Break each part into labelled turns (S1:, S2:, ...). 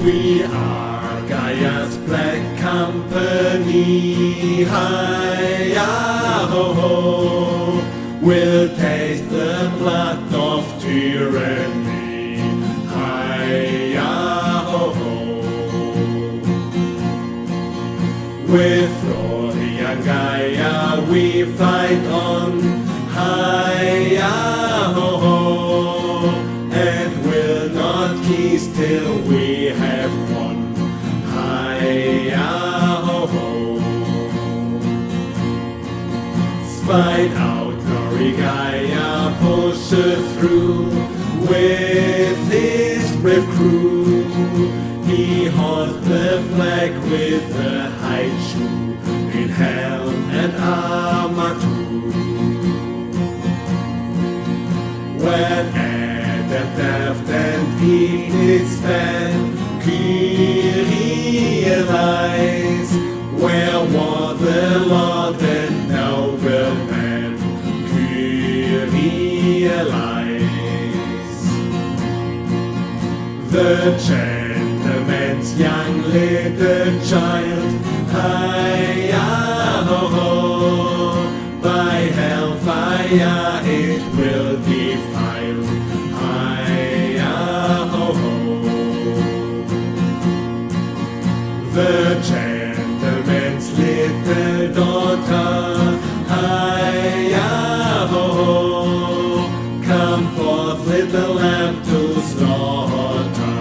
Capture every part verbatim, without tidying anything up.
S1: We are Gaia's Black Company. Hi-ya-ho-ho. We'll taste the blood of tyranny. Hi-ya-ho-ho. With Florian Gaia we fight on. Hi-ya-ho-ho. And will not cease till we have won. Hi-ya-ho-ho. Spite out glory Gaia pushes through with his brave crew. He holds the flag with a high shoe, in helm and armor too. When Adam, Daft and Eve did stand, Kyrie lies, where was the Lord and noble man? Kyrie lies. The gentleman's young little child, hi-ya-ho-ho, by hellfire it will defile, hi-ya-ho-ho. The gentleman's little daughter, hi-ya-ho-ho, come forth little lamb to slaughter,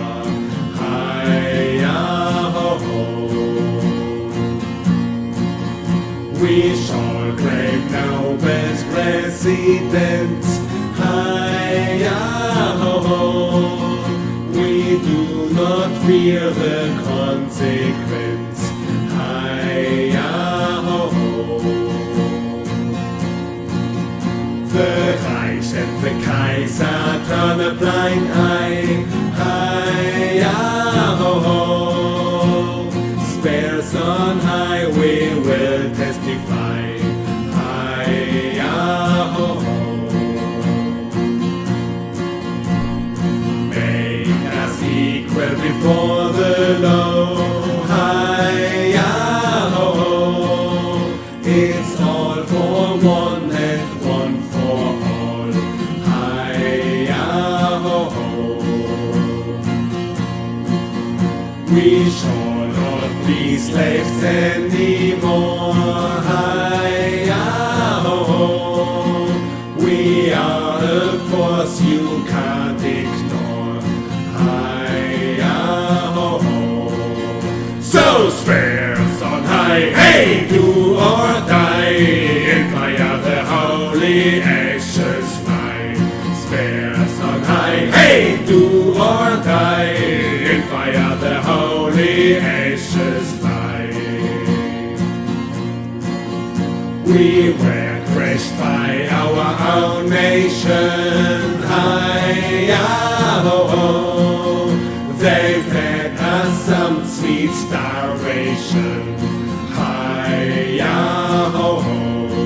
S1: hi-ya-ho-ho. We shall claim Nobel's presidents, hi-ya-ho-ho. We do not fear the consequence, hi-ya-ho-ho. The Reich and the Kaiser turn a blind eye, hi-ya-ho-ho. Spears on high we will testify, hi-ya-ho-ho. Make us equal before the law, hi-ya-ho-ho. It's all for one and one for all, hi-ya-ho-ho. We shall not be slaves anymore, hi-ya-ho-ho. We are a force you can't ignore, hi-ya-ho-ho. So spears on high, hey, do or die, in fire the holy ashes lie. Spears on high, hey, do or die, in fire the holy ashes lie. We were crushed by our own nation, hi-ya-ho-ho. They've had us some sweet starvation, hi-ya-ho-ho.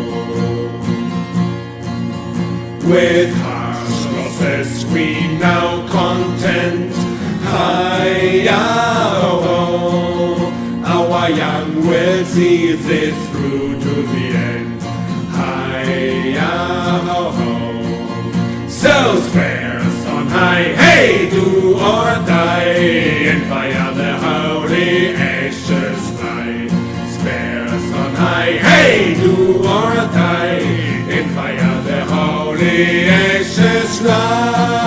S1: With harsh losses we now content, hi-ya-ho-ho. Our young will see this through to the end, hi-ya-ho-ho. So spears on high, hey, do or die, in fire the holy ashes lie. Spears on high, hey, do or die, in fire the holy ashes lie.